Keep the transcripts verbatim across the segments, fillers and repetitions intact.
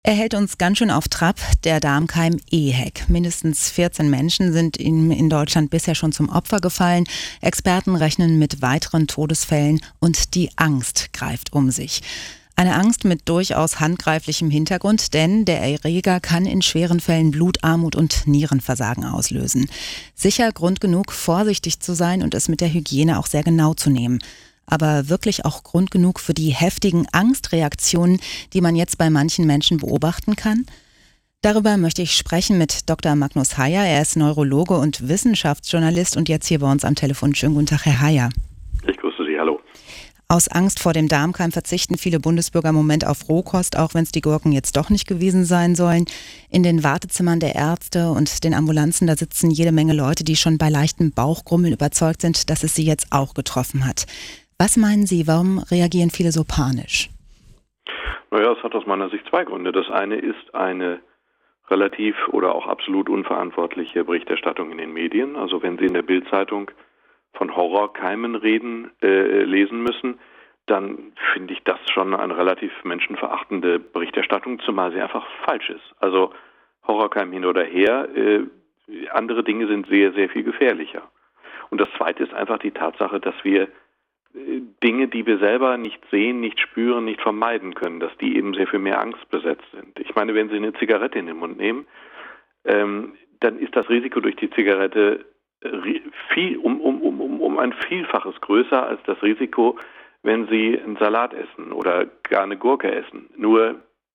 Er hält uns ganz schön auf Trab, der Darmkeim E H E C. Mindestens vierzehn Menschen sind ihm in Deutschland bisher schon zum Opfer gefallen. Experten rechnen mit weiteren Todesfällen und die Angst greift um sich. Eine Angst mit durchaus handgreiflichem Hintergrund, denn der Erreger kann in schweren Fällen Blutarmut und Nierenversagen auslösen. Sicher Grund genug, vorsichtig zu sein und es mit der Hygiene auch sehr genau zu nehmen. Aber wirklich auch Grund genug für die heftigen Angstreaktionen, die man jetzt bei manchen Menschen beobachten kann? Darüber möchte ich sprechen mit Doktor Magnus Heyer. Er ist Neurologe und Wissenschaftsjournalist und jetzt hier bei uns am Telefon. Schönen guten Tag, Herr Heyer. Ich grüße Sie, hallo. Aus Angst vor dem Darmkeim verzichten viele Bundesbürger im Moment auf Rohkost, auch wenn es die Gurken jetzt doch nicht gewesen sein sollen. In den Wartezimmern der Ärzte und den Ambulanzen, da sitzen jede Menge Leute, die schon bei leichtem Bauchgrummeln überzeugt sind, dass es sie jetzt auch getroffen hat. Was meinen Sie, warum reagieren viele so panisch? Naja, es hat aus meiner Sicht zwei Gründe. Das eine ist eine relativ oder auch absolut unverantwortliche Berichterstattung in den Medien. Also wenn Sie in der Bild-Zeitung von Horrorkeimen reden, äh, lesen müssen, dann finde ich das schon eine relativ menschenverachtende Berichterstattung, zumal sie einfach falsch ist. Also Horrorkeim hin oder her, äh, andere Dinge sind sehr, sehr viel gefährlicher. Und das zweite ist einfach die Tatsache, dass wir Dinge, die wir selber nicht sehen, nicht spüren, nicht vermeiden können, dass die eben sehr viel mehr Angst besetzt sind. Ich meine, wenn Sie eine Zigarette in den Mund nehmen, ähm, dann ist das Risiko durch die Zigarette viel, um, um, um, um ein Vielfaches größer als das Risiko, wenn Sie einen Salat essen oder gar eine Gurke essen. Nur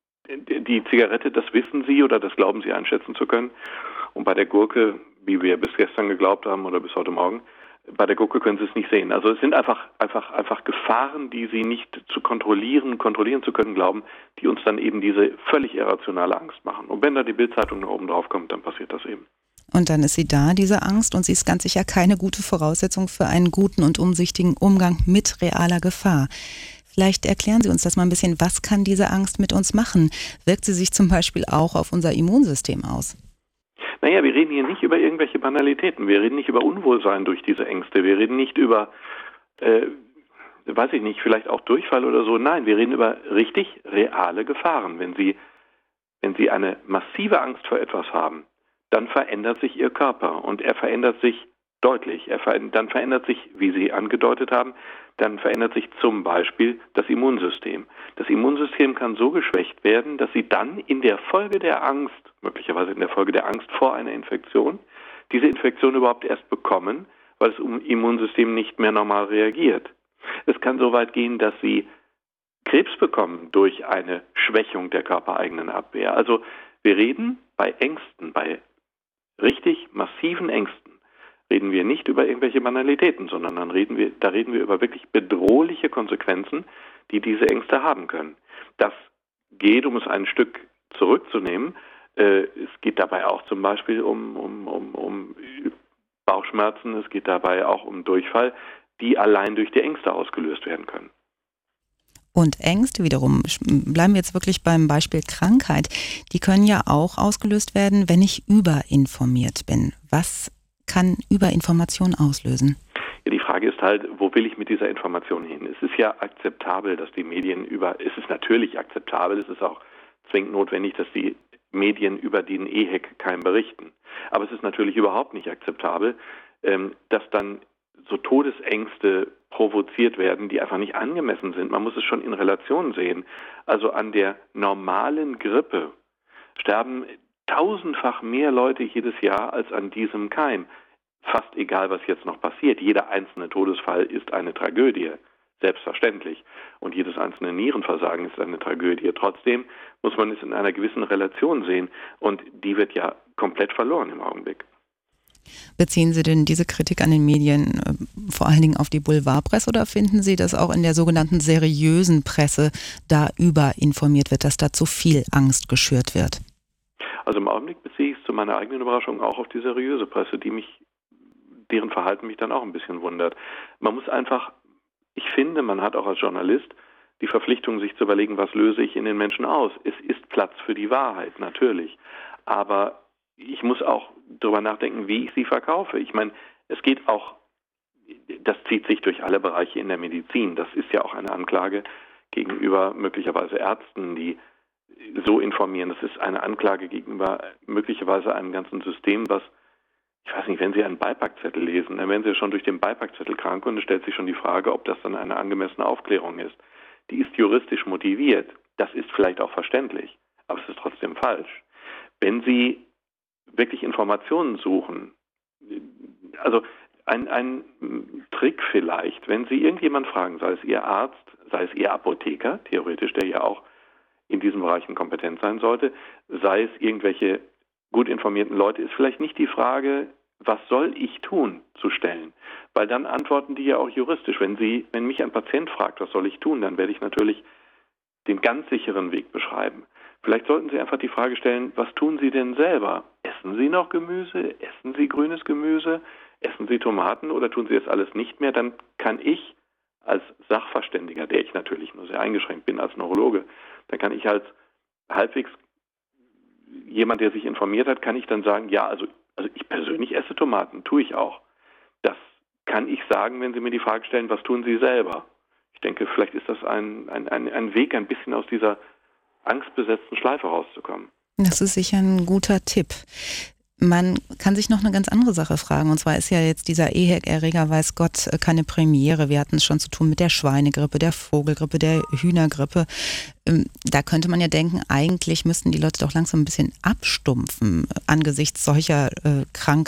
die Zigarette, das wissen Sie oder das glauben Sie einschätzen zu können. Und bei der Gurke, wie wir bis gestern geglaubt haben oder bis heute Morgen, bei der Gurke können Sie es nicht sehen. Also es sind einfach, einfach, einfach Gefahren, die Sie nicht zu kontrollieren, kontrollieren zu können glauben, die uns dann eben diese völlig irrationale Angst machen. Und wenn da die Bildzeitung noch oben drauf kommt, dann passiert das eben. Und dann ist sie da, diese Angst, und sie ist ganz sicher keine gute Voraussetzung für einen guten und umsichtigen Umgang mit realer Gefahr. Vielleicht erklären Sie uns das mal ein bisschen. Was kann diese Angst mit uns machen? Wirkt sie sich zum Beispiel auch auf unser Immunsystem aus? Naja, wir reden hier nicht über irgendwelche Banalitäten. Wir reden nicht über Unwohlsein durch diese Ängste. Wir reden nicht über, äh, weiß ich nicht, vielleicht auch Durchfall oder so. Nein, wir reden über richtig reale Gefahren. Wenn Sie, wenn Sie eine massive Angst vor etwas haben, dann verändert sich Ihr Körper und er verändert sich deutlich. Er ver- dann verändert sich, wie Sie angedeutet haben, dann verändert sich zum Beispiel das Immunsystem. Das Immunsystem kann so geschwächt werden, dass Sie dann in der Folge der Angst, möglicherweise in der Folge der Angst vor einer Infektion, diese Infektion überhaupt erst bekommen, weil das Immunsystem nicht mehr normal reagiert. Es kann so weit gehen, dass Sie Krebs bekommen durch eine Schwächung der körpereigenen Abwehr. Also wir reden bei Ängsten, bei richtig massiven Ängsten, reden wir nicht über irgendwelche Banalitäten, sondern dann reden wir, da reden wir über wirklich bedrohliche Konsequenzen, die diese Ängste haben können. Das geht, um es ein Stück zurückzunehmen, äh, es geht dabei auch zum Beispiel um, um, um, um Bauchschmerzen, es geht dabei auch um Durchfall, die allein durch die Ängste ausgelöst werden können. Und Ängste wiederum, bleiben wir jetzt wirklich beim Beispiel Krankheit, die können ja auch ausgelöst werden, wenn ich überinformiert bin. Was kann Überinformation auslösen? Ja, die Frage ist halt, wo will ich mit dieser Information hin? Es ist ja akzeptabel, dass die Medien über, es ist natürlich akzeptabel, es ist auch zwingend notwendig, dass die Medien über den E H E C-Keim berichten. Aber es ist natürlich überhaupt nicht akzeptabel, dass dann so Todesängste provoziert werden, die einfach nicht angemessen sind. Man muss es schon in Relation sehen. Also an der normalen Grippe sterben tausendfach mehr Leute jedes Jahr als an diesem Keim. Fast egal, was jetzt noch passiert. Jeder einzelne Todesfall ist eine Tragödie, selbstverständlich. Und jedes einzelne Nierenversagen ist eine Tragödie. Trotzdem muss man es in einer gewissen Relation sehen. Und die wird ja komplett verloren im Augenblick. Beziehen Sie denn diese Kritik an den Medien äh, vor allen Dingen auf die Boulevardpresse oder finden Sie, dass auch in der sogenannten seriösen Presse da überinformiert wird, dass da zu viel Angst geschürt wird? Also im Augenblick beziehe ich es zu meiner eigenen Überraschung auch auf die seriöse Presse, die mich, deren Verhalten mich dann auch ein bisschen wundert. Man muss einfach, ich finde, man hat auch als Journalist die Verpflichtung, sich zu überlegen, was löse ich in den Menschen aus. Es ist Platz für die Wahrheit, natürlich. Aber ich muss auch darüber nachdenken, wie ich sie verkaufe. Ich meine, es geht auch, das zieht sich durch alle Bereiche in der Medizin. Das ist ja auch eine Anklage gegenüber möglicherweise Ärzten, die so informieren. Das ist eine Anklage gegenüber möglicherweise einem ganzen System, was, ich weiß nicht, wenn Sie einen Beipackzettel lesen, dann werden Sie ja schon durch den Beipackzettel krank und es stellt sich schon die Frage, ob das dann eine angemessene Aufklärung ist. Die ist juristisch motiviert. Das ist vielleicht auch verständlich, aber es ist trotzdem falsch. Wenn Sie wirklich Informationen suchen, also ein, ein Trick vielleicht, wenn Sie irgendjemand fragen, sei es Ihr Arzt, sei es Ihr Apotheker, theoretisch, der ja auch in diesen Bereichen kompetent sein sollte, sei es irgendwelche gut informierten Leute, ist vielleicht nicht die Frage, was soll ich tun, zu stellen. Weil dann antworten die ja auch juristisch. Wenn Sie, wenn mich ein Patient fragt, was soll ich tun, dann werde ich natürlich den ganz sicheren Weg beschreiben. Vielleicht sollten Sie einfach die Frage stellen, was tun Sie denn selber? Essen Sie noch Gemüse? Essen Sie grünes Gemüse? Essen Sie Tomaten oder tun Sie das alles nicht mehr? Dann kann ich als Sachverständiger, der ich natürlich nur sehr eingeschränkt bin als Neurologe, dann kann ich als halbwegs jemand, der sich informiert hat, kann ich dann sagen, ja, also, also ich persönlich esse Tomaten, tue ich auch. Das kann ich sagen, wenn Sie mir die Frage stellen, was tun Sie selber? Ich denke, vielleicht ist das ein, ein, ein, ein Weg, ein bisschen aus dieser angstbesetzten Schleife rauszukommen. Das ist sicher ein guter Tipp. Man kann sich noch eine ganz andere Sache fragen. Und zwar ist ja jetzt dieser E H E C-Erreger, weiß Gott, keine Premiere. Wir hatten es schon zu tun mit der Schweinegrippe, der Vogelgrippe, der Hühnergrippe. Da könnte man ja denken, eigentlich müssten die Leute doch langsam ein bisschen abstumpfen angesichts solcher äh,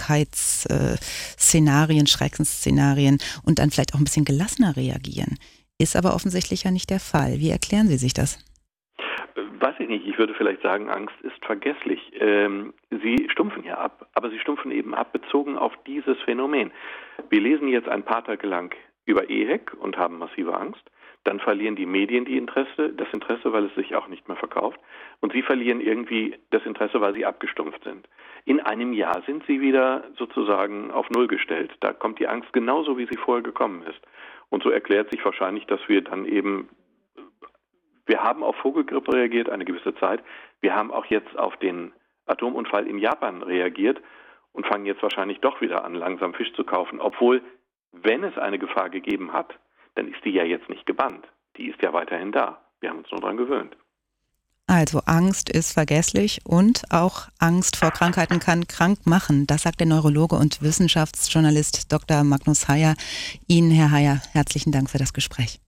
Krankheitsszenarien, äh, Schreckensszenarien und dann vielleicht auch ein bisschen gelassener reagieren. Ist aber offensichtlich ja nicht der Fall. Wie erklären Sie sich das? Weiß ich nicht, ich würde vielleicht sagen, Angst ist vergesslich. Ähm, sie stumpfen ja ab, aber sie stumpfen eben ab, bezogen auf dieses Phänomen. Wir lesen jetzt ein paar Tage lang über E H E C und haben massive Angst. Dann verlieren die Medien die Interesse, das Interesse, weil es sich auch nicht mehr verkauft. Und sie verlieren irgendwie das Interesse, weil sie abgestumpft sind. In einem Jahr sind sie wieder sozusagen auf Null gestellt. Da kommt die Angst genauso, wie sie vorher gekommen ist. Und so erklärt sich wahrscheinlich, dass wir dann eben Wir haben auf Vogelgrippe reagiert, eine gewisse Zeit. Wir haben auch jetzt auf den Atomunfall in Japan reagiert und fangen jetzt wahrscheinlich doch wieder an, langsam Fisch zu kaufen. Obwohl, wenn es eine Gefahr gegeben hat, dann ist die ja jetzt nicht gebannt. Die ist ja weiterhin da. Wir haben uns nur daran gewöhnt. Also Angst ist vergesslich und auch Angst vor Krankheiten kann krank machen. Das sagt der Neurologe und Wissenschaftsjournalist Doktor Magnus Heyer. Ihnen, Herr Heyer, herzlichen Dank für das Gespräch.